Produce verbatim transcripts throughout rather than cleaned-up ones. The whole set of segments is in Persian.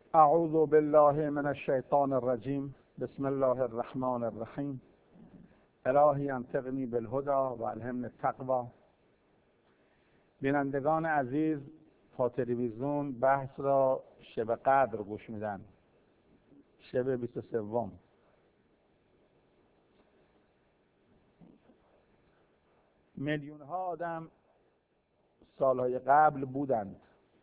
اعوذ بالله من الشیطان الرجیم. بسم الله الرحمن الرحیم. الهی انطقنی بالهدى و الهمنی التقوی. بینندگان عزیز، با تلویزیون بحث را شب قدر گوش میدن. شب بیست و سوم. میلیون ها آدم سالهای قبل بودند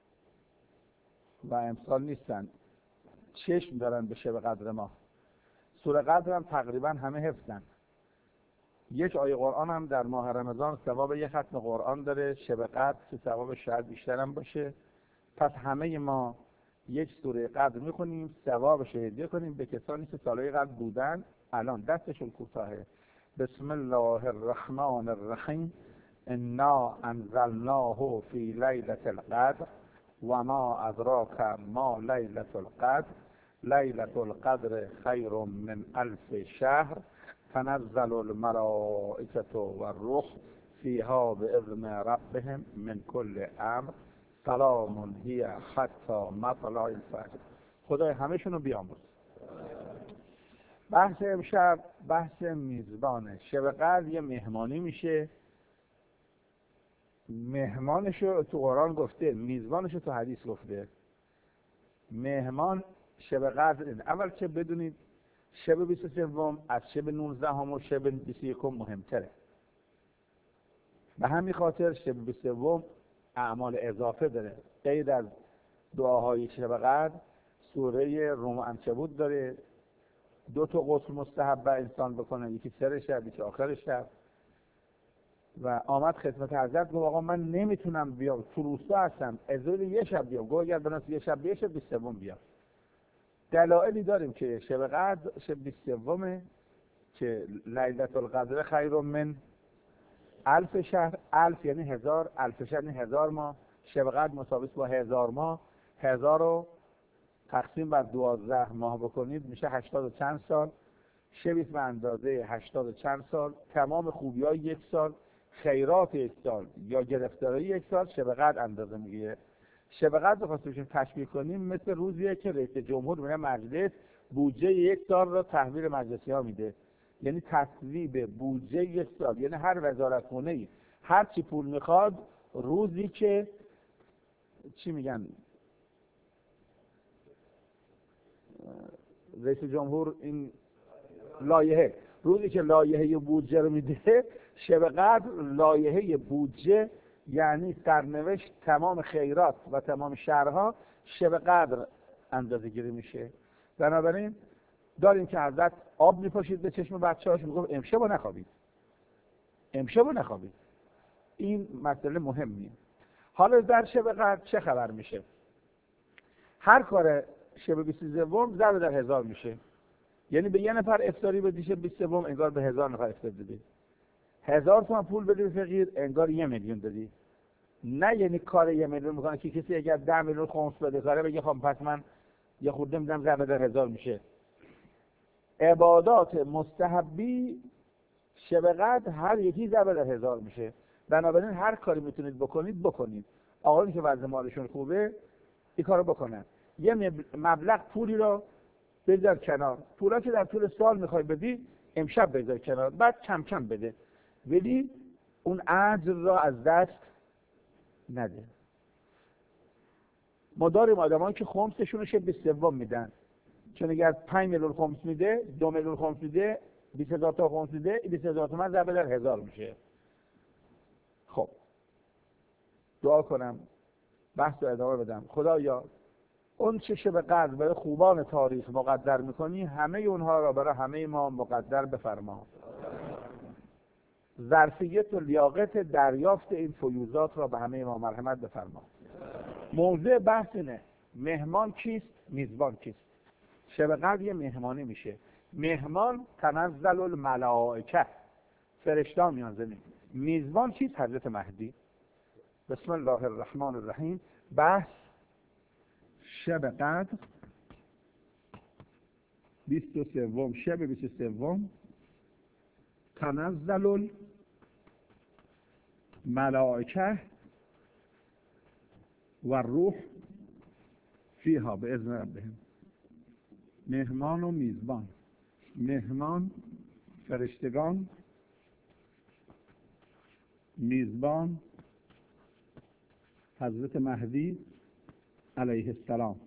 و امسال نیستند. چشم دارن به شب قدر ما. سوره قدر هم تقریبا همه حفظن. یک آیه قرآن هم در ماه رمضان ثواب یک ختم قرآن داره. شب قدر که ثواب شاید بیشتر هم باشه. پس همه ما یک سوره قدر میخونیم، ثوابش رو هدیه کنیم به کسانی که سالهای قبل بودن الان دستشون کوتاهه. بسم الله الرحمن الرحیم. انا انزلناه فی لیلة القدر و ما ادراک ما لیلة القدر لیلة القدر خیر من الف شهر تنزل الملائکة والروح فیها باذن ربهم من کل امر سلام هی حتی مطلع الفجر. خدای همشون رو بیامرز. بحث امشب بحث میزبانه. شب قدر یه مهمانی میشه. مهمانشو تو قرآن گفته، میزبانشو تو حدیث گفته. مهمان شب قدر این. اول که بدونید شب بیست و سوم از شب نوزده و شب بیست و یکم مهمتره. به همین خاطر شب بیست و سوم اعمال اضافه داره. غیر از دعاهای شب قدر سوره روم و عنکبوت داره. دو تا غسل مستحب انسان بکنه، یکی سر شب یکی آخر شب. و آمد خدمت حضرت گفت آقا من نمیتونم بیام، تو روستا هستم، اجازه یه شب بیام. گفت اگر بناس یه شب بیشه بیست و سوم بیام. دلایلی داریم که شب قدر شب بیست و سوم که لیلة القدر خیر من الف شهر. الف یعنی هزار، الف شهر یعنی هزار ماه. شب قدر مساوی با هزار ماه. هزار رو تقسیم بر دوازده ماه بکنید میشه هشتاد و چند سال. شبیه به اندازه هشتاد و چند سال. تمام خوبی های یک سال، خیرات یک سال یا گرفتاری یک سال شب قدر اندازه میگیره. شب قدر رو خواستیم تشبیه کنیم مثل روزیه که رئیس جمهور میره مجلس بودجه یک سال رو تحویل مجلسی ها میده. یعنی تصویب بودجه یک سال، یعنی هر وزارتخونه‌ای هر چی پول میخواد روزی که چی میگن رئیس جمهور این لایحه، روزی که لایحه بودجه رو میده شب قدر لایحه بودجه یعنی سرنوشت تمام خیرات و تمام شهرها شب قدر اندازه گیری میشه. بنابراین داریم که حضرت آب میپاشید به چشم بچه‌هاش، میگفت امشب رو نخوابید، امشب رو نخوابید. این مسئله مهمیه. حالا در شب قدر چه خبر میشه؟ هر کار شب بیست و سوم ضرب در هزار میشه. یعنی به یه نفر افطاری بدی شب بیست و سوم انگار به هزار نفر افطار دادی. هزار تومان پول بدی به فقیر انگار یه میلیون دادی. نه یعنی کار یه میلیون میکنه که کسی اگر ده میلیون خمس بده کاره بگه خب پس من یه خورده میدم ضرب در هزار میشه. عبادات مستحبی شب قدر هر یکی ضرب در هزار میشه. بنابراین هر کاری میتونید بکنید بکنید. آقایون که وضع مالشون خوبه این کارو بکنن. یه مبلغ پولی رو بذار کنار. پولا که در طول سال میخوای بدی امشب بذار کنار، بعد کم کم بده، ولی اون اجر را از دست نده. ما داریم آدمان که خمسشون رو شب بیست و سوم میدن، چون اگر پنج میلیون خمس میده، دو میلیون خمس میده، بیست هزار تا خمس میده، بیست هزار تومان ضرب در هزار میشه. خب دعا کنم بحث رو ادامه بدم. خدایا اون چه شب قدر برای خوبان تاریخ مقدر میکنی همه اونها را برای همه ما مقدر بفرما. ظرفیت و لیاقت دریافت این فیوضات را به همه ما مرحمت بفرما. موضوع بحث اینه مهمان کیست، میزبان کیست. شب قدر یه مهمانی میشه. مهمان تنزل الملائکه، فرشته‌ها میان زمین. میزبان کیست؟ حضرت مهدی. بسم الله الرحمن الرحیم. بحث شب قدر بیست و سوم. شب بیست و سوم تنزل الملائکه و روح فیها به اذن ربهم. مهمان و میزبان. مهمان فرشتگان، میزبان حضرت مهدی علیه السلام.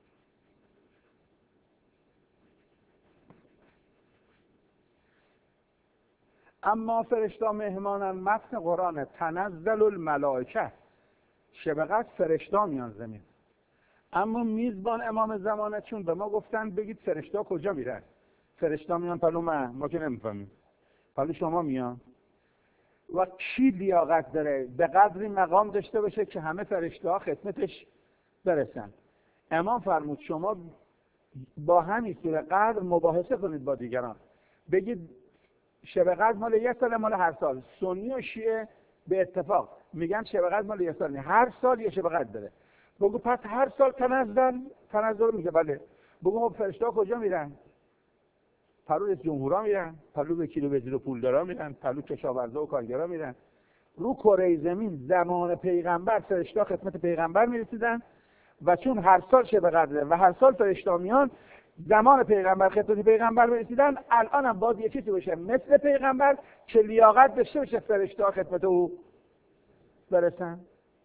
اما فرشتا مهمانن، متن قرآن تنزل الملائکه، شب قدر فرشتا میان زمین. اما میزبان امام زمانه، چون به ما گفتن بگید فرشتا کجا میرن، فرشتا میان پلو من، ما که نمیفهمیم، پلو شما میان. و کی لیاقت داره به قدری مقام داشته باشه که همه فرشته ها خدمتش برسن؟ امام فرمود شما با همین سوره قدر مباحثه کنید با دیگران، بگید شب قدر مال یک سال مال هر سال. سنی و شیعه به اتفاق میگن شب قدر مال یک سال، هر سال یه شب قدر داره. بگو پس هر سال تنزل تنزل میگه بله. بگو فرشته ها کجا میرن؟ پلو رئیس جمهورا میرن، پلو وکیل و وزیر و پولدارا میرن، پلو کشاورزا و کارگرا میرن. رو کره زمین زمان پیغمبر فرشته خدمت پیغمبر میرسیدن و چون هر سال شب قدره و هر سال فرشته میان زمان پیغمبر خدمت پیغمبر میرسیدن، الان هم باید یه چیزی باشه مثل پیغمبر که لیاقت داشته باشه فرشته خدمت او برسن.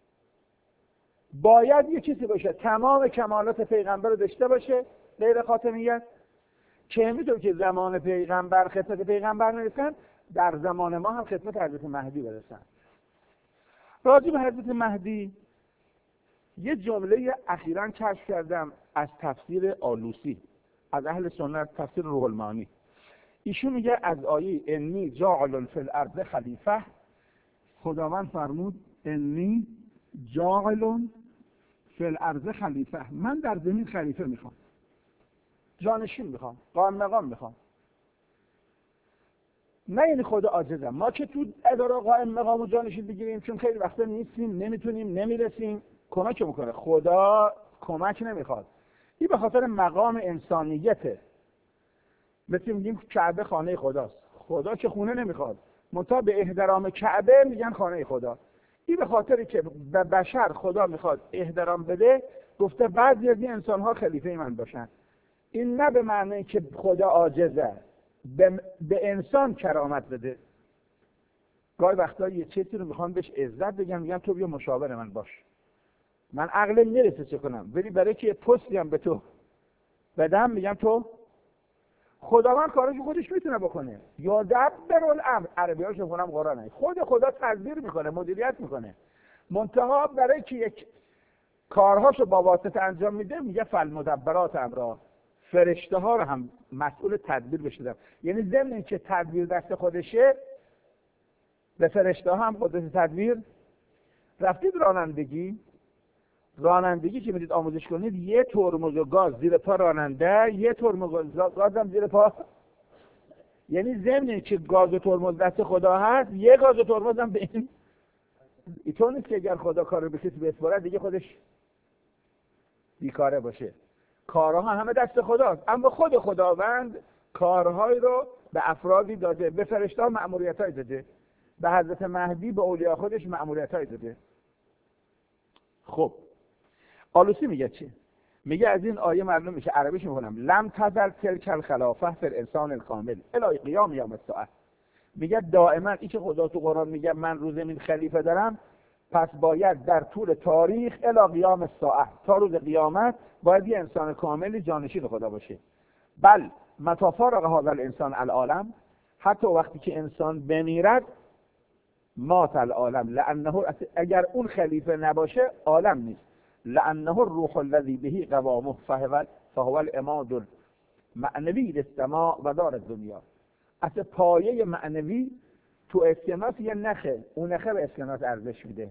باید یه چیزی باشه تمام کمالات پیغمبر رو داشته باشه غیر خاتمیت، که میتونه که زمان پیغمبر خدمت پیغمبر میرسن در زمان ما هم خدمت حضرت مهدی برسن. راجع به حضرت مهدی یه جمله اخیراً کشف کردم از تفسیر آلوسی از اهل سنت، تفسیر روح المعانی. ایشون میگه از آیه انی جاعل فی الارض خلیفه، خداوند فرمود انی جاعل فی الارض خلیفه، من در زمین خلیفه میخوام، جانشین میخوام، قائم مقام میخوام. نه یعنی خدا عاجزم، ما که تو اداره قائم مقام و جانشین بگیریم چون خیلی وقتا نیستیم، نمیتونیم، نمیرسیم، کمک میکنه. خدا کمک نمیخواد، این به خاطر مقام انسانیته. مثل میگیم کعبه خانه خداست، خدا که خونه نمیخواد، منتها به احترام کعبه میگن خانه خدا. این به خاطری که به بشر خدا میخواد احترام بده، گفته بعضی از این انسان‌ها خلیفه من باشن. این نه به معنی که خدا عاجزه، به, به انسان کرامت بده. گاهی وقتا یه چیزی رو میخوان بهش عزت بگم، میگم تو بیا مشاور من باش، من عقلم میرسه چه کنم، ولی برای که پستی هم به تو بدم میگم تو. خداوند کارش خودش میتونه بکنه، یا دبر الامر، عربی‌هاش میگم قرآنه، خود خدا تدبیر میکنه، مدیریت میکنه. منتها برای که یک کارهاشو با واسطه انجام میده میگه فالمدبرات امرا، فرشته ها رو هم مسئول تدبیر بشدم. یعنی ضمن اینکه تدبیر دست خودشه، به فرشته ها هم قدرت تدبیر. رفتید رانندگی، رانندگی که میدید آموزش کنید، یه ترمز گاز زیر پا راننده، یه ترمز گاز هم زیر پا. یعنی ضمن اینکه گاز و ترمز دست خدا هست، یه گاز و ترمز هم به این اینطور نیست که اگر خدا کار رو به کسی بسپاره دیگه خودش بیکاره باشه. کارها همه دست خداست، اما خود خداوند کارهای رو به افرادی داده، به فرشته ها مأموریت‌های داده، به حضرت مهدی به اولیاء خودش مأموریت‌های داده. خب آلوسی میگه چی؟ میگه از این آیه معلوم میشه، عربیش میکنم، لم تزل تلک الخلافه فی الانسان الکامل الی قیام یوم الساعه. میگه دائما این که خدا تو قرآن میگه من رو زمین خلیفه دارم، پس باید در طول تاریخ الی قیام الساعه، تا روز قیامت باید یه انسان کاملی جانشین خدا باشه. بل متی فارق هذا الانسان العالم، حتی وقتی که انسان بمیرد مات العالم، لانه اگر اون خلیفه نباشه عالم نیست. لانه الروح الذی به قوامه فهو فهو العماد المعنوی للسماء و دار الدنیا. اصل پایه معنوی تو اسکناس یه نخه، اون نخه به اسکناس ارزش میده.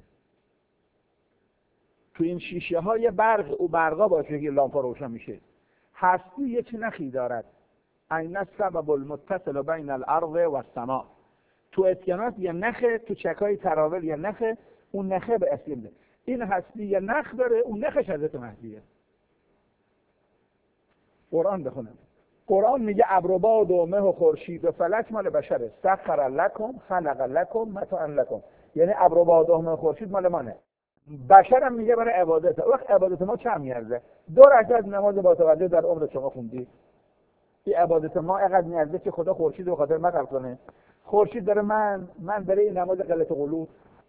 تو این شیشه های برق، او برقا باشه که لامپا روشن میشه. هستی یه چه نخی دارد، این السبب المتصل بین الارض و السماء. تو اسکناس یه نخه، تو چکای تراول یه نخه، اون نخه به اسکن میده. این هستی یه نخ داره، اون نخش حضرت مهدیه. قرآن بخونم، قرآن میگه ابر و باد و مه و خورشید و فلک مال بشره، سخر لکم خلق لکم متاعا لکم. یعنی ابر و باد و مه و خورشید مال منه، بشر هم میگه برای عبادت. وقت عبادت ما چند میارزه؟ دو رکعت نماز با توجه در عمر شما خوندی. این عبادت ما اینقدر میارزه که خدا خورشید رو خاطر من کنه. خورشید داره من من برای این نماز قلت قلوب.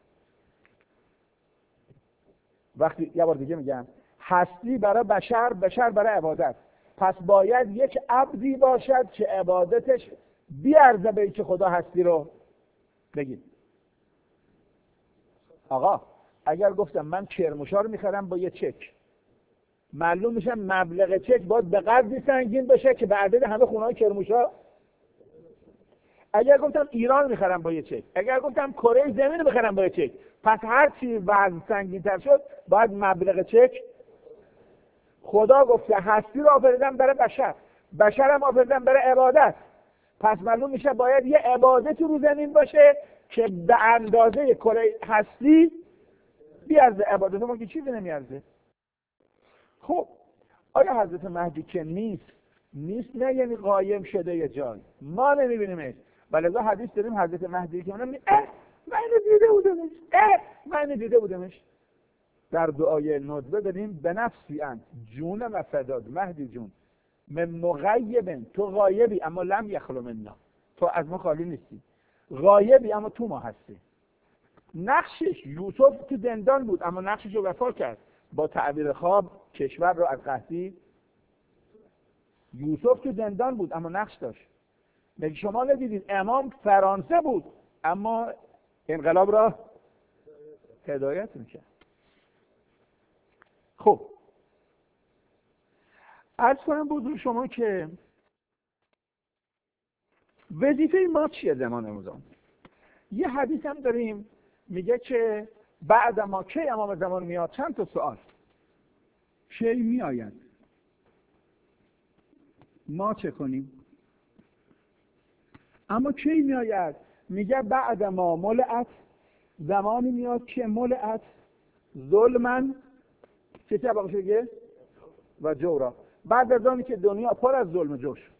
وقتی یه بار دیگه میگم هستی برای بشر، بشر برای عبادت. پس باید یک عبدی باشد که عبادتش بیارزه به اینکه خدا هستی رو بگید. آقا اگر گفتم من کرموشا رو میخرم با یه چک، معلوم میشه مبلغ چک باید به قدری سنگین بشه که به عدد همه خونه‌های کرموشا. اگر گفتم ایران میخرم با یه چک، اگر گفتم کره زمین رو بخرم با یه چک، پس هر چی وزن سنگین‌تر شد باید مبلغ چک. خدا گفته هستی رو آفریدم برای بشر، بشر هم آفریدم برای عبادت. پس معلوم میشه باید یه عبادتی رو زمین باشه که به اندازه کره هستی بیارزه. عبادت ما که چیزی نمیارزه. خب آیا حضرت مهدی که نیست نیست نه یعنی قایم شده یه جای ما نمیبینیمش، ولی از حدیث داریم حضرت مهدی که اونم اه من دیده بودمش، اه من دیده بودمش. در دعای ندبه بدیم به نفسی انت جون و فداد مهدی جون من مغیبن، تو غایبی اما لم یخلو منا، تو از ما خالی نیستی، غایبی اما تو ما هستی. نقشش یوسف تو زندان بود اما نقشش رو وفا کرد، با تعبیر خواب کشور رو از قحطی. یوسف تو زندان بود اما نقش داشت. مگه شما ندیدید امام فرانسه بود اما انقلاب را هدایت میکرد. خب عرض کنم بودون شما که وظیفه ما چیه زمان رمضان؟ یه حدیث هم داریم میگه که بعد ما کی امام زمان میاد؟ چند تا سوال. کی میآید؟ ما چه کنیم؟ اما کی میآید؟ میگه بعد ما ملعت، زمانی میاد که ملعت ظلمن، چه چه باقی شده؟ و جورا. بعد از آنی که دنیا پر از ظلم و جور شد.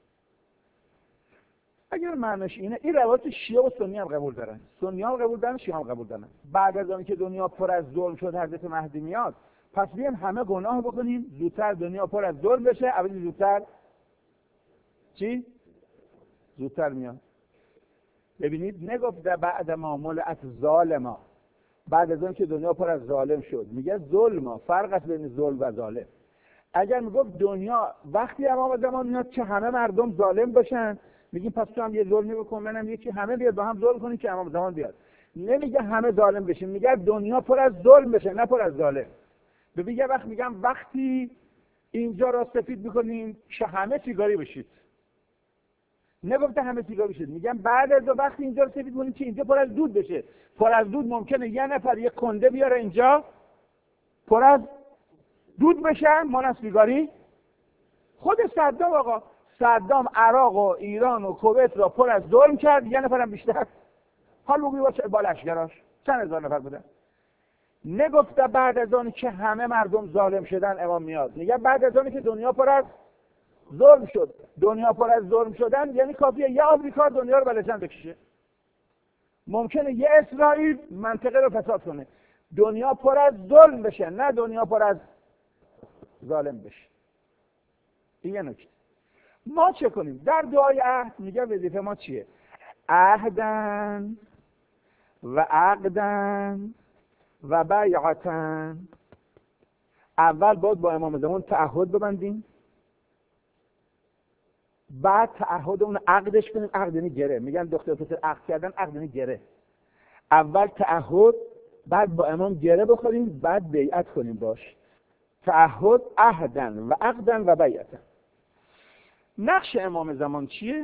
اگر معنیش اینه، این روایت شیعه و سنی هم قبول دارن، سنی هم قبول دارن، شیعه هم قبول دارن. بعد از آنی که دنیا پر از ظلم شد حضرت مهدی میاد، پس بیایم همه گناه بکنیم زودتر دنیا پر از ظلم بشه. اولی زودتر چی؟ زودتر میاد. ببینید نگفت بعد ما ملعت ظالما، بعد از آن که دنیا پر از ظالم شد، میگه ظلما، فرق است بین ظلم و ظالم. اگر میگفت دنیا وقتی امام زمان میاد که همه مردم ظالم باشن، میگیم پس تو هم یه ظلمی بکن منم یکی، همه بیاد با هم ظلم کنیم که امام زمان بیاد. نمیگه همه ظالم بشین، میگه دنیا پر از ظلم بشه نه پر از ظالم. ببین یه وقت میگم وقتی اینجا را سفید میکنیم که همه سیگاری بشید، نگفته همه سیگار بشید، میگم بعد از وقتی اینجا رو سفید کنیم که اینجا پر از دود بشه. پر از دود ممکنه یه نفر یه کنده بیاره اینجا پر از دود بشه مال سیگاری. خود صدام آقا، صدام عراق و ایران و کویت را پر از ظلم کرد، یه نفرم بیشتر. حالا بگوی با چه بالشگراش چند هزار نفر بودن. نگفته بعد از آنی که همه مردم ظالم شدن امام میاد، میگه بعد از آنی که دنیا پر از ظلم شد. دنیا پر از ظلم شدن یعنی کافیه یه آمریکا دنیا رو بلشن بکشه. ممکنه یه اسرائیل منطقه رو فساد کنه. دنیا پر از ظلم بشه نه دنیا پر از ظالم بشه. این یه نکته. ما چه کنیم؟ در دعای عهد میگه وظیفه ما چیه؟ عهدن و عقدن و بیعتن. اول باید با امام زمان تعهد ببندیم، بعد تعهد اون عقدش کنیم. عقد یعنی گره. میگن دختر پسر عقد کردن، عقد یعنی گره. اول تعهد، بعد با امام گره بخوریم، بعد بیعت کنیم باش. تعهد، عهدن و عقدن و بیعتن. نقش امام زمان چیه؟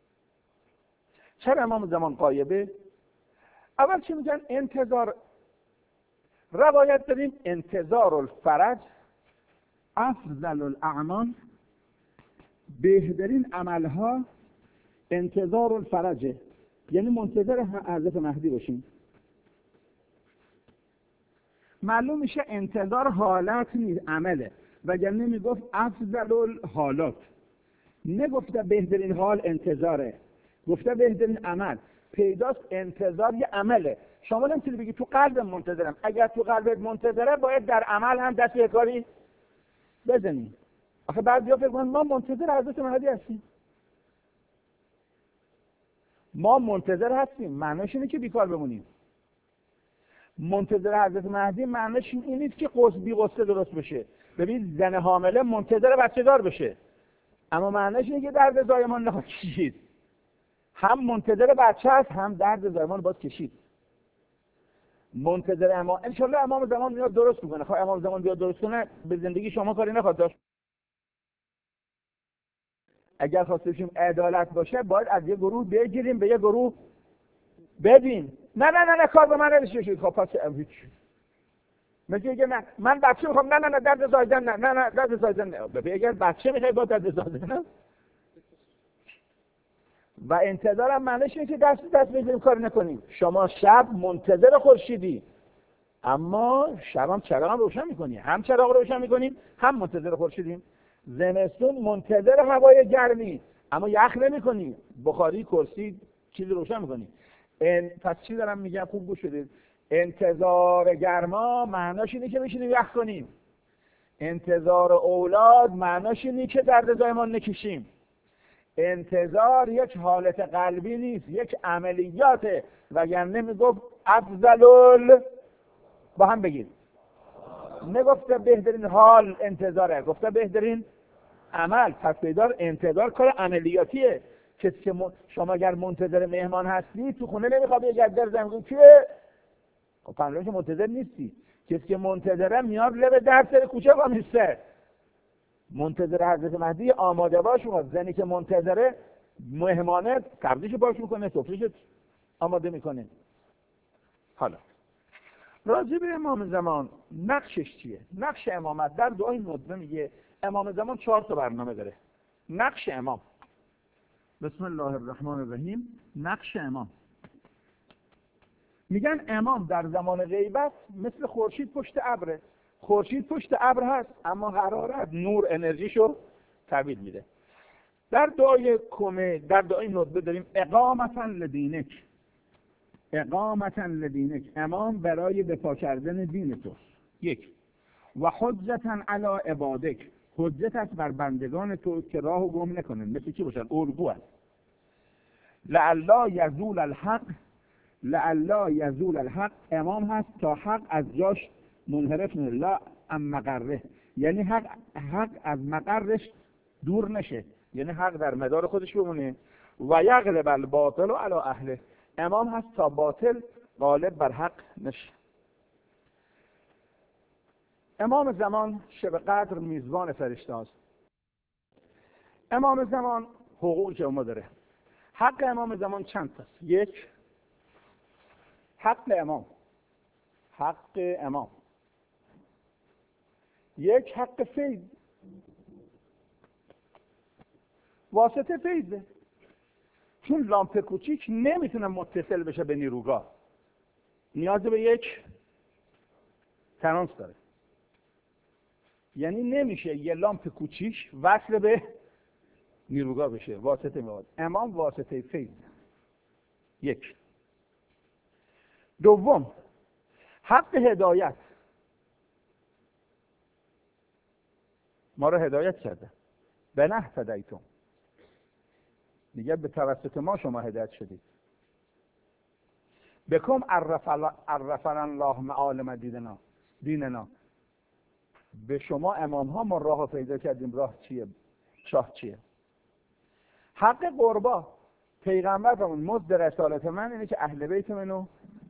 چرا امام زمان غایبه؟ اول چی میگن؟ انتظار. روایت داریم انتظار الفرج افضل الاعمال، بهترین عملها انتظار الفرجه، یعنی منتظر حضرت مهدی باشیم. معلوم میشه انتظار حالت نیست، عمله. وگرنه میگفت افضل الحالات، نگفته بهترین حال انتظاره، گفته بهترین عمل. پیداست انتظار یه عمله. شما نمیتونی بگی تو قلبم منتظرم. اگر تو قلبت منتظره باید در عمل هم دست به کاری بزنی. آخه بعضیا فکر کنن ما منتظر حضرت مهدی هستیم. ما منتظر هستیم معنیش اینه که بیکار بمونیم. منتظر حضرت مهدی معنیش این نیست که قص بی قصه درست بشه. ببین زن حامله منتظر بچه دار بشه، اما معنیش اینه که درد زایمان نخواد کشید. هم منتظر بچه هست، هم درد زایمان باید کشید. منتظر امام، انشالله امام زمان میاد درست میکنه. خب امام زمان بیاد درست کنه به زندگی شما کاری نخواد داشت. اگر خواسته باشیم عدالت باشه باید از یه گروه بگیریم به یه گروه بدیم. نه نه نه نه کار به من نمیشه. خب پس هیچ میگه که نه من بچه میخوام، نه نه نه درد زایدن نه نه نه درد زایدن نه. ببین اگر بچه میخوای با درد زایدن نه. و انتظارم معنیش اینه که دست دست بگیریم کار نکنیم. شما شب منتظر خورشیدی، اما شب هم چراغ هم روشن میکنی، هم چراغ روشن میکنیم هم منتظر خورشیدیم. زمستون منتظر هوای گرمی، اما یخ نمیکنی، بخاری کرسی چیزی روشن میکنی. پس چی دارم میگم خوب گوش بدید. انتظار گرما معناش اینه که بشینیم یخ کنیم. انتظار اولاد معناش اینه که درد زایمان نکشیم. انتظار یک حالت قلبی نیست، یک عملیاته. وگرنه میگفت افضل با هم بگید، نگفته بهترین حال انتظاره، گفته بهترین عمل. پس بیدار انتظار کار عملیاتیه. کسی که م... شما اگر منتظر مهمان هستی تو خونه نمیخواد یه گدر زنگون کیه؟ خب پنجم که منتظر نیستی. کسی که منتظره میاد لب در سر کوچه با میسته. منتظر حضرت مهدی آماده باش. زنی که منتظره مهمانه سبزیش باش میکنه، سفرهش آماده میکنه. حالا راجع به امام زمان نقشش چیه؟ نقش امامت در دعای ندبه میگه امام زمان چهار تا برنامه داره. نقش امام، بسم الله الرحمن الرحیم. نقش امام میگن امام در زمان غیبت مثل خورشید پشت ابره. خورشید پشت ابر هست اما حرارت نور انرژیشو تحویل میده. در دعای کمه در دعای ندبه داریم اقامتا لدینک، اقامتا لدینک، امام برای دفاع کردن دین تو. یک و حجتا علی عبادک، حجت است بر بندگان تو که راهو گم نکنن. مثل چی باشن؟ ارگو است. لعلا یزول الحق، لعلا یزول الحق، امام هست تا حق از جاش منحرف نشه. لا ام مقره، یعنی حق حق از مقرش دور نشه، یعنی حق در مدار خودش بمونه. و یغلب الباطل علی اهله، امام هست تا باطل غالب بر حق نشه. امام زمان شب قدر میزبان فرشته است. امام زمان حقوقی که ما داره. حق امام زمان چند است؟ یک، حق امام، حق امام یک، حق فیض، واسطه فیضه. چون لامپ کوچیک نمیتونه متصل بشه به نیروگاه، نیاز به یک ترانس داره. یعنی نمیشه یه لامپ کوچیک وصل به نیروگاه بشه، واسطه میاد. امام واسطه فیض. یک. دوم، حق هدایت، ما رو هدایت کرده. به نه هدایتون، میگه به توسط ما شما هدایت شدید. بکم عرفنا الله معالم دیننا، دیننا، به شما امام ها ما راه پیدا کردیم. راه چیه؟ شاه چیه؟ حق قربا، پیغمبر فرمود مزد رسالت من اینه که اهل بیت منو.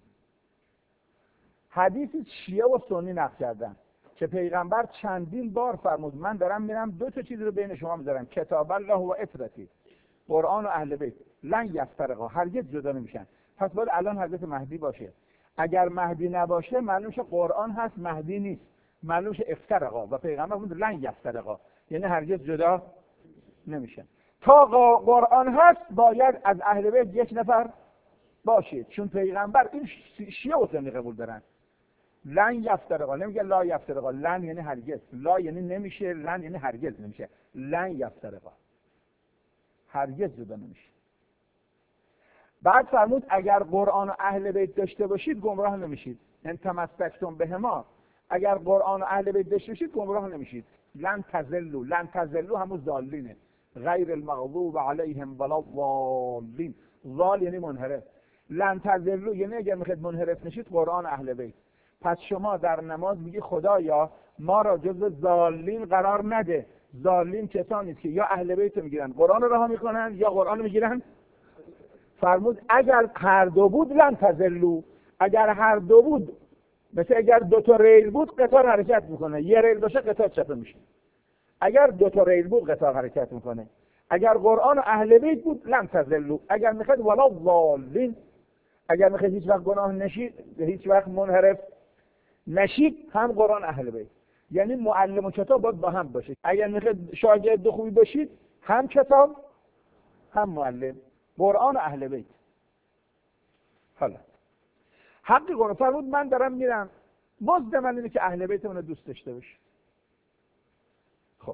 حدیثی شیعه و سنی نقل کردن که پیغمبر چندین بار فرمود من دارم میرم دو تا چیز رو بین شما میذارم، کتاب الله و اطرتی، قرآن و اهل بیت، لن یفترقا، هرگز جدا نمیشن. پس باید الان حضرت مهدی باشه. اگر مهدی نباشه معلوم شه قرآن هست مهدی نیست، معلوم شه افترقا. و پیغمبر فرمود لن یفترقا، یعنی هرگز جدا نمیشن. تا قرآن هست باید از اهل بیت یک نفر باشه، چون پیغمبر این شیعه و سنی قبول دارن. لن یفترقا، نمیگه لا یفترقا، لن یعنی هرگز، لا یعنی نمیشه، لن یعنی هرگز نمیشه. لن یفترقا، هرگز جدا نمیشه. بعد فرمود اگر قرآن و اهل بیت داشته باشید گمراه نمیشید. ان تمسکتم بهما، اگر قرآن و اهل بیت داشته باشید گمراه نمیشید. لن تزلوا، لن تزلوا همون ضالینه، غیر المغضوب علیهم ولا الضالین. ضال یعنی منحرف. لن تزلوا یعنی اگر میخواید منحرف نشید قرآن و اهل بیت. پس شما در نماز میگی خدایا ما را جز ضالین قرار نده. ضالین کسانی است که یا اهل بیت رو میگیرن قرآن رو رها میکنن یا قرآن رو میگیرن. فرمود اگر هر دو بود لن تزلوا، اگر هر دو بود مثل اگر دو تا ریل بود قطار حرکت میکنه، یه ریل باشه قطار چپه میشه. اگر دو تا ریل بود قطار حرکت میکنه. اگر قرآن و اهل بیت بود لن تزلوا، اگر میخواد ولا الضالین، اگر میخواد هیچ وقت گناه نشید، هیچ وقت منحرف نشید، هم قرآن اهل بیت. یعنی معلم و کتاب باید با هم باشه. اگر میخواد شاگرد خوبی باشید هم کتاب هم معلم، قرآن و اهل بیت. حالا حق قرآن فرمود من دارم میرم، مزد من اینه که اهل بیت منو دوست داشته باشه. خب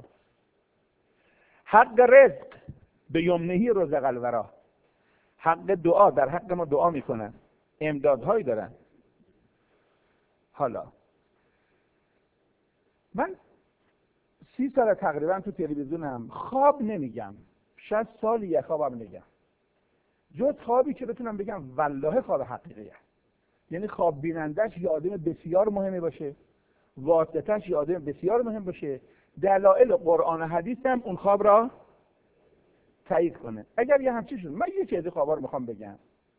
حق رزق به یمنهی رزق الورا، حق دعا در حق ما دعا میکنن، امدادهایی دارن. حالا من سی سال تقریبا تو تلویزیونم، خواب نمیگم، شاید سالی یه خوابم نگم، جز خوابی که بتونم بگم والله خواب حقیقیه. یعنی خواب بینندش یه آدم بسیار مهمی باشه، واسطش یه آدم بسیار مهم باشه، دلایل قرآن و حدیث هم اون خواب را تایید کنه. اگر یه همچین شد، من یه چیزی خوابا رو میخوام بگم.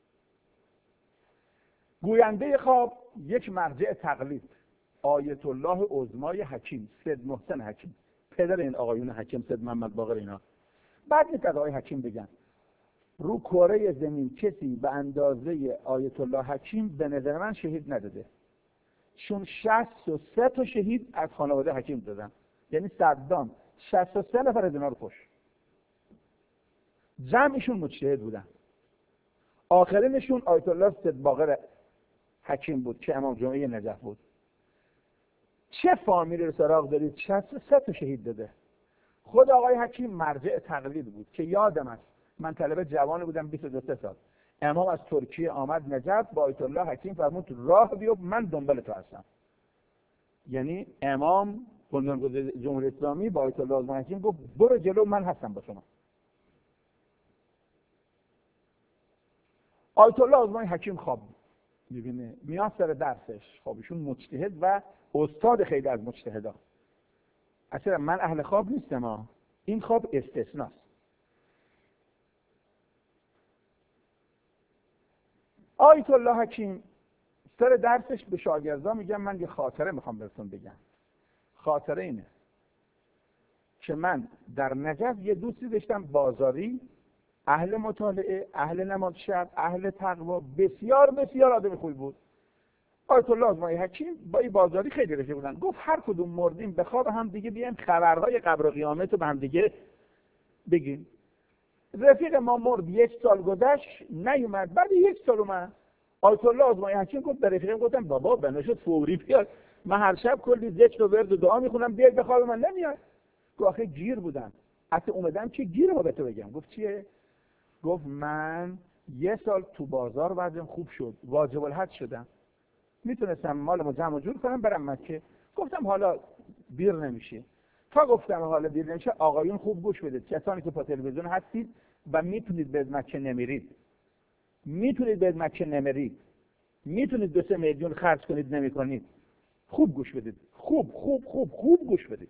گوینده خواب یک مرجع تقلید، آیت الله عظمای حکیم سید محسن حکیم، پدر این آقایون حکیم سید محمد باقر اینا. بعد نیست از آقای حکیم بگن رو کره زمین کسی به اندازه آیت الله حکیم به نظر من شهید نداده، چون شصت و سه تا شهید از خانواده حکیم دادن. یعنی صدام شصت و سه نفر از اینا رو کشت، جمعشون مجتهد بودن. آخرینشون آیت الله سید باقر حکیم بود که امام جمعه نجف بود. چه فامیلی رو سراغ دارید شصت و سه تا شهید داده؟ خود آقای حکیم مرجع تقلید بود که یادم است من طالب جوانی بودم بیست و دو سال، امام از ترکیه آمد نجف با آیت الله حکیم فرمود راه بیو من دنبال تو هستم. یعنی امام بنیانگذار جمهوری اسلامی با آیت الله حکیم گفت برو جلو من هستم با شما. آیت الله عظمای حکیم خواب میبینه، میاد سر درسش. خب ایشون مجتهد و استاد خیلی از مجتهدا. اصلا من اهل خواب نیستم ها، این خواب استثناست. آیت الله حکیم سر درسش به شاگردا میگم من یه خاطره میخوام براتون بگم. خاطره اینه که من در نجف یه دوستی داشتم بازاری، اهل مطالعه، اهل نماز شب، اهل تقوا، بسیار بسیار آدم خوبی بود. آیت الله عظمای حکیم با این بازاری خیلی رفیق بودن. گفت هر کدوم مردیم به خواب هم دیگه بیایم خبرهای قبر و قیامت رو به هم دیگه بگیم. رفیق ما مرد، یک سال گذشت نیومد، بعد یک سال اومد. آیت الله عظمای حکیم گفت به رفیقم گفتم بابا بناشد فوری بیاد، من هر شب کلی ذکر و ورد و دعا میخونم، بیاد به خواب من نمیاد. گفت آخه گیر بودم. اصلا اومدم چه گیر رو به تو بگم. گفت چیه؟ گفت من یه سال تو بازار وضعم خوب شد، واجب الحج شدم، میتونستم مالمو جمع جور کنم برم مکه. گفتم حالا بیر نمیشه. تا گفتم حالا بیر نمیشه، آقایون خوب گوش بدید، کسانی که پا تلویزیون هستید و میتونید به مکه نمیرید، میتونید به مکه نمیرید، میتونید دو سه میلیون خرج کنید نمیکنید، خوب گوش بدید، خوب خوب خوب خوب گوش بدید.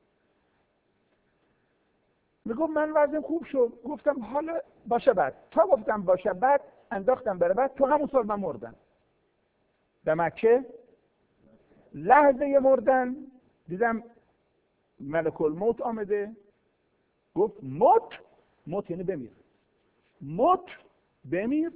میگم من وضعم خوب شد. گفتم حالا باشه بعد. تا گفتم باشه بعد انداختم بره بعد. تو همون سال من مردم به مکه. لحظه مردن دیدم ملک الموت آمده. گفت موت، موت یعنی بمیر، موت بمیر،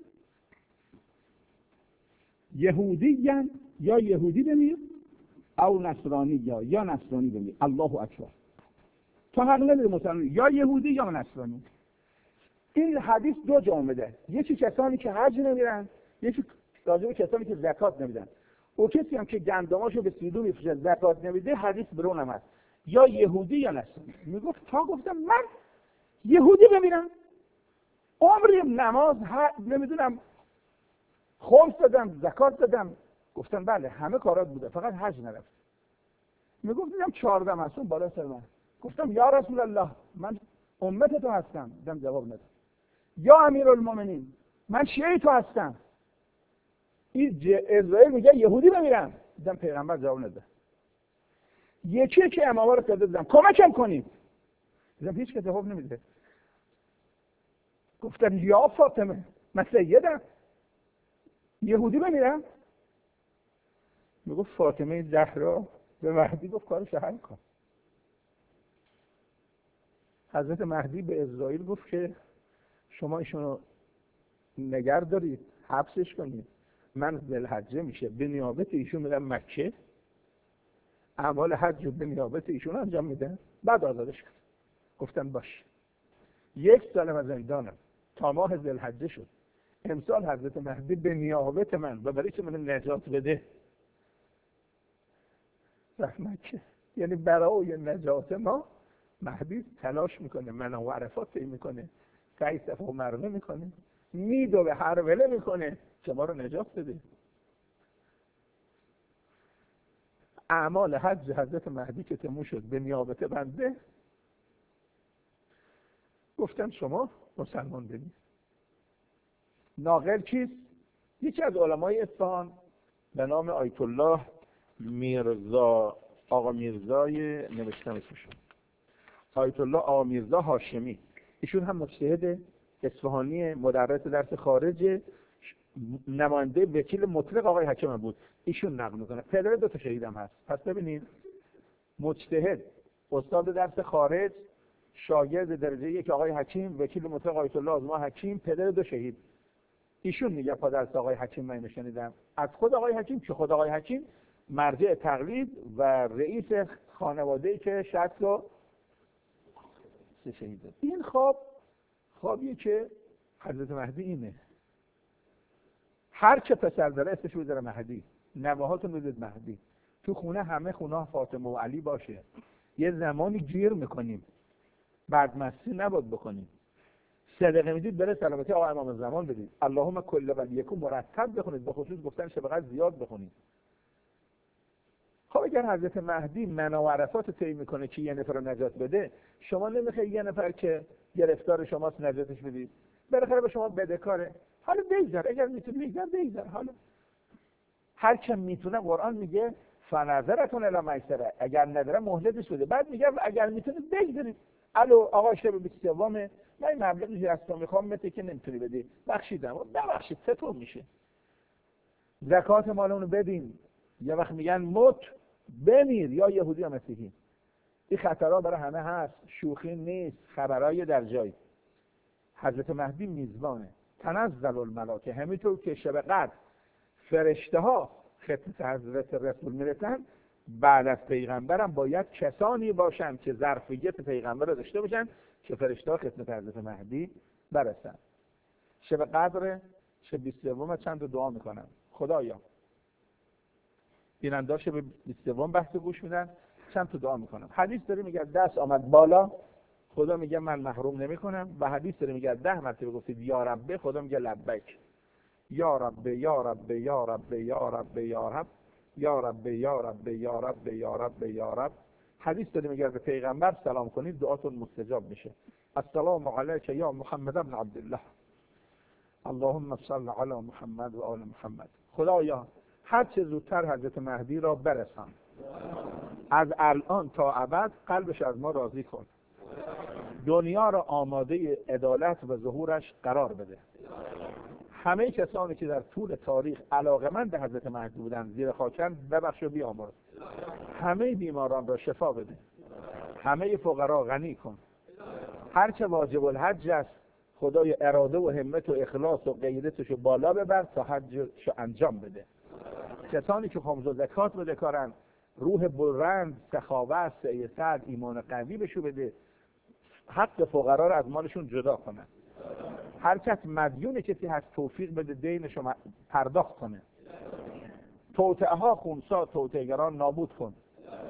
یهودی یا یهودی بمیر او نصرانی یا یا نصرانی بمیر. الله اکبر. تو حق نداری مسلمان یا یهودی یا نصرانی. این حدیث دو جا اومده، یکی کسانی که حج نمیرن، یکی راجع به کسانی که زکات نمیدن. او کسی هم که گندماشو به سیدو میفروشه زکات نمیده، حدیث برونم هست یا یهودی یا نصرانی. میگفت تا گفتم من یهودی بمیرم. عمری نماز نمیدونم خمس دادم، زکات دادم. گفتن بله همه کارات بوده فقط حج نرفت. میگفت دیدم چهارده مسون بالا سر من. گفتم یا رسول الله من امت تو هستم. دیدم جواب نداد. یا امیرالمومنین من شیعه تو هستم. این اسرائیل میگه یهودی بمیرم. دیدم پیغمبر جواب نداد. یکی یکی اماما رو پیدا دیدم کمکم کنید. دیدم هیچ که جواب نمیده. گفتن یا فاطمه من سیدم یهودی بمیرم. میگفت فاطمه زهرا به مهدی گفت کارش حل کن. حضرت مهدی به اسرائیل گفت که شما ایشونو نگر دارید حبسش کنید، من ذوالحجه میشه به نیابت ایشون میرم مکه اعمال حج رو به نیابت ایشون انجام میدن بعد آزادش کن. گفتن باش. یک سال از زندانم تا ماه ذوالحجه شد. امسال حضرت مهدی به نیابت من و برای که من نجات بده رفت مکه. یعنی برای نجات ما مهدی تلاش میکنه، منو و عرفات طی میکنه، سعی صفا و مروه میکنه، میدو به هر وله میکنه که ما رو نجات بده. اعمال حج حضرت مهدی که تموم شد به نیابت بنده گفتن شما مسلمان بدید. ناقل چیست؟ یکی از علمای اصفهان به نام آیت الله میرزا آقا میرزای نوشتم اسمش آیت الله آقا میرزا هاشمی، ایشون هم مجتهد اصفهانی مدرس درس خارج، نماینده وکیل مطلق آقای حکیم بود. ایشون نقل میکنه. پدر دو تا شهیدم هست. پس ببینید مجتهد، استاد درس خارج، شاگرد درجه یک آقای حکیم، وکیل مطلق آیت الله آزما حکیم، پدر دو شهید. ایشون میگه پادرس آقای حکیم من شنیدم از خود آقای حکیم که خود آقای حکیم مرجع تقلید و رئیس خانواده‌ای که شصت و سه شهیده. این خواب خوابیه که حضرت مهدی اینه. هر چه پسر داره اسمش بذاره مهدی، نوهاتون بذارید مهدی. تو خونه همه خونه فاطمه و علی باشه. یه زمانی گیر میکنیم بدمستی نباید بکنیم. صدقه میدید بره سلامتی آقا امام زمان بدید. اللهم کل ولیکم مرتب بخونید، به خصوص گفتن شب زیاد بخونید. خب اگر حضرت مهدی منا و عرفات طی میکنه که یه نفر رو نجات بده، شما نمیخواید یه نفر که گرفتار شماست نجاتش بدید؟ بالاخره به شما بدهکاره. حالا بگذار، اگر میتونی بگذار بگذار. حالا هر کی میتونه قرآن میگه فنظرتون الی میسره، اگر نداره مهلتش بده. بعد میگه اگر میتونی بگذارید. الو آقا شب بیست و سوم من این مبلغی از تو میخوام مته که نمیتونی بدی. بخشیدم. ببخشید چطور میشه؟ زکات مالونو بدین. یه وقت میگن موت بمیر یا یهودی یا مسیحی. این خطرها برای همه هست، شوخی نیست، خبرای در جای. حضرت مهدی میزبانه. تنزل الملائکه، همینطور که شب قدر فرشته ها خدمت حضرت رسول میرسن، بعد از پیغمبرم باید کسانی باشن که ظرفیت پیغمبر رو داشته باشن که فرشته ها خدمت حضرت مهدی برسن. شب قدر شب بیست و سوم چند تا دعا میکنن. خدایا بیننده شب بیست و سوم بحث گوش میدن، چند تا دعا میکنن. حدیث داره میگه دست آمد بالا خدا میگه من محروم نمیکنم، و حدیث داره میگه ده مرتبه گفتید یا رب خدا میگه لبیک. یا رب یا رب یا رب یا رب یا رب یا رب یا رب یا رب یا رب یا رب. حدیث داره میگه به پیغمبر سلام کنید دعاتون مستجاب میشه. السلام علیک یا محمد ابن عبدالله اللهم صل علی محمد و آل محمد. خدایا هر چه زودتر حضرت مهدی را برسان، از الان تا ابد قلبش از ما راضی کن، دنیا را آماده عدالت و ظهورش قرار بده. همه کسانی که در طول تاریخ علاقمند به حضرت مهدی بودن زیر خاکن ببخش و بیامرز. همه بیماران را شفا بده، همه فقرا غنی کن. هر چه واجب الحج است خدای اراده و همت و اخلاص و غیرتش رو بالا ببر تا حجش انجام بده. کسانی که خمس و زکات بده کارن، روح بلند، سخاوت، سعادت، ایمان قوی بشو بده، حق فقرا رو از مالشون جدا کنن. هر کس مدیون کسی هست توفیق بده دینش رو پرداخت کنه. توطئه ها، خونسا، توطئه‌گران نابود کن.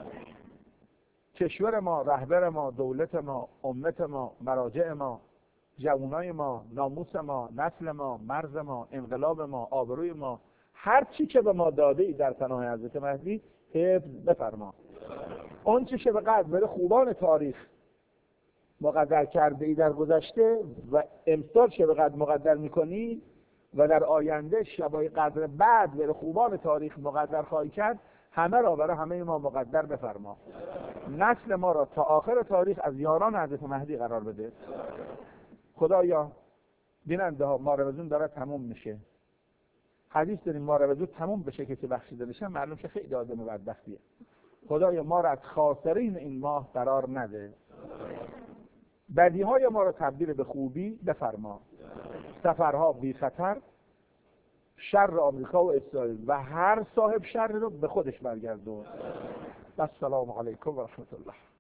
کشور ما، رهبر ما، دولت ما، امت ما، مراجع ما جوانای ما، ناموس ما، نسل ما، مرز ما، انقلاب ما، آبروی ما، هر چی که به ما داده ای در پناه حضرت مهدی حفظ بفرما. اون چی شب قدر برای خوبان تاریخ مقدر کرده ای در گذشته و امسال شب قدر مقدر میکنی و در آینده شبای قدر بعد برای خوبان تاریخ مقدر خواهی کرد، همه را برای همه ما مقدر بفرما. نسل ما را تا آخر تاریخ از یاران حضرت مهدی قرار بده. خدایا بیننده ها، ماه رمضان داره تموم میشه. حدیث داریم ماه رمضان تموم بشه که بخشیده بشه، معلوم شه خیلی آدم بدبختیه. خدایا ما را از خاسرین این ماه قرار نده. بدیهای ما را تبدیل به خوبی بفرما. سفرها بی خطر، شر آمریکا و اسرائیل و هر صاحب شر رو به خودش برگردون. السلام علیکم و رحمت الله.